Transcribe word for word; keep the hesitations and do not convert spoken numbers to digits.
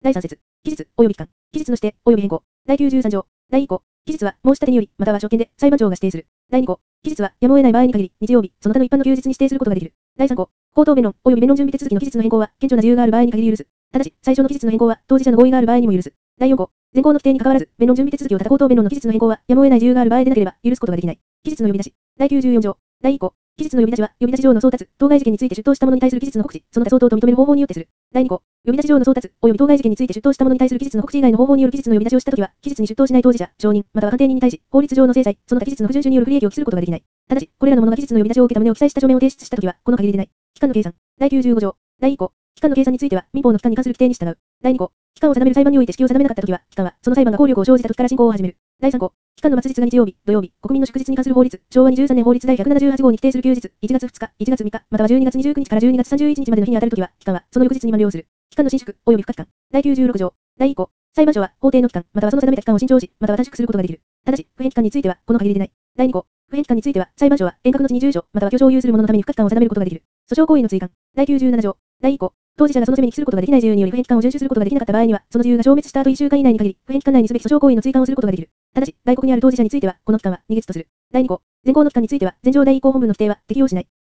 だいさん節。期日、及び期間。期日の指定、及び変更。だいきゅうじゅうさん条。だいに項。期日は申し立てにより、または職権で裁判長が指定する。だいに項。期日はやむを得ない場合に限り、日曜日、その他の一般の休日に指定することができる。だいさん項。口頭弁論、及び弁論準備手続きの期日の変更は、顕著な理由がある場合に限り許す。ただし、最初の期日の変更は、当事者の合意がある場合にも許す。だいよん項。前項の規定に関わらず、弁論準備手続きを他口頭弁論の期日の変更は、やむを得ない理由がある場合でなければ、許すことができない。期日の呼び出し。だいきゅうじゅうよん条。だいい項。期日の呼び出しは、呼び出し上の送達、当該事件について出頭した者に対する期日の告知、その他相当と認める方法によってする。だいに項。呼び出し上の送達、及び当該事件について出頭した者に対する期日の告知以外の方法による期日の呼び出しをしたときは、期日に出頭しない当事者、証人、または鑑定人に対し、法律上の制裁、その他期日の不遵守による不利益を期することができない。ただし、これらの者が期日の呼び出しを受けた旨を記載した書面を提出したときは、この限りでない。期間の計算。だいきゅうじゅうご条。だいい項。期間の計算については、民法の期間に関する規定に従う。だいに項。期間を定める裁判において式を定めなかったときは、期間は、その裁判が効力を生じたときから進行を始める。だいさん項。期間の末日が日曜日、土曜日、国民の祝日に関する法律、昭和にじゅうさんねん法律第ひゃくななじゅうはち号に規定する休日、いちがつふつか、いちがつみっか、またはじゅうにがつにじゅうくにちからじゅうにがつさんじゅういちにちまでの日に当たるときは、期間は、その翌日に満了する。期間の伸縮、及び不可期間。だいきゅうじゅうろく条。だいい項。裁判所は、法定の期間、またはその定めた期間を伸長し、または短縮することができる。ただし、不変期間については、この限りでない。だいに項。不変期間については、裁判所は、遠隔の地に住所、または居所を有する者のために不可期間を定めることができる。訴訟行為の追還。だいきゅうじゅうなな条。だいい項。当事者がその責めに帰することができない自由により不変期間を遵守することができなかった場合には、その自由が消滅した後いっしゅうかん以内に限り、不変期間内にすべき訴訟行為の追還をすることができる。ただし、外国にある当事者については、この期間は、に月とする。だいに項。前項の期間については、前条第一項本文の規定は、適用しない。